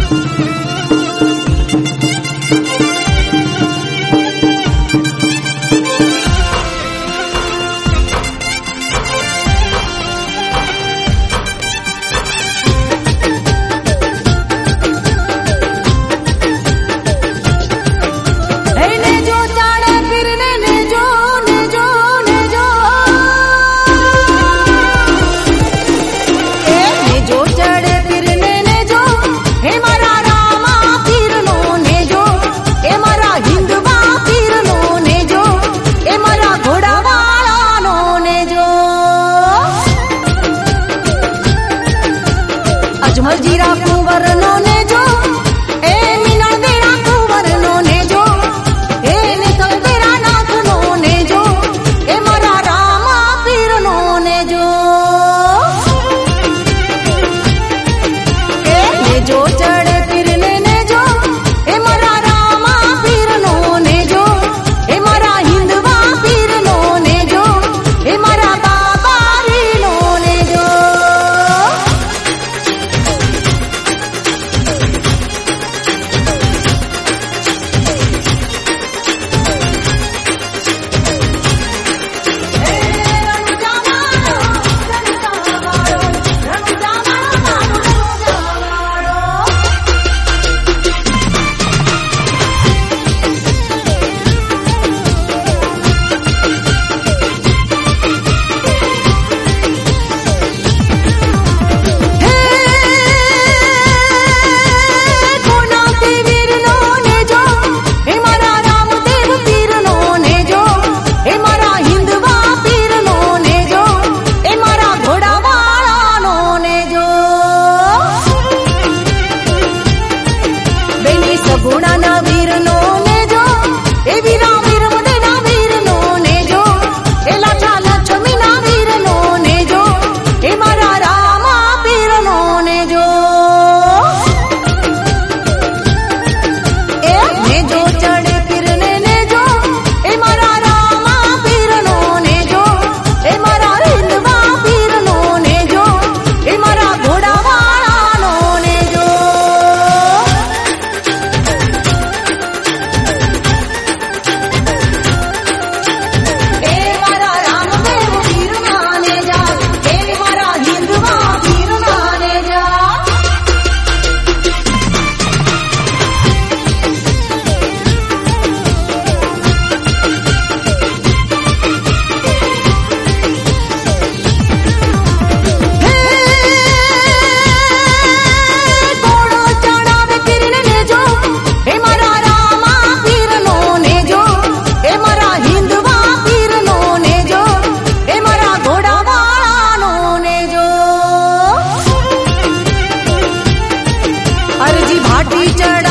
जीरा कुंवर नो ने जो ए मीना देरा कुंवर नो ने जो ए ने तो तेरा नाथ नो ने जो ए मारा रामा पीर नो ने जो ए ने जो चढ़े पीर ने जो ए मारा रामा पीर नो ने जो ए मारा हिंदवा पीर नो ने जो ए मारा बाबा री नो ने जो गुणा ना वीर नो ने जो ए वीरा वीर मुदे ना वीर नो ने जो ए लाठा लक्ष्मी ना वीर नो ने जो ए मारा रामा पीर नो ने जो ए ने जो चढ़े पीर ने जो ए मारा रामा पीर नो ने जो ए मारा हिंदवा पीर नो ने जो ए मारा घोड़ा वाला नो ने जो भाटी चढ़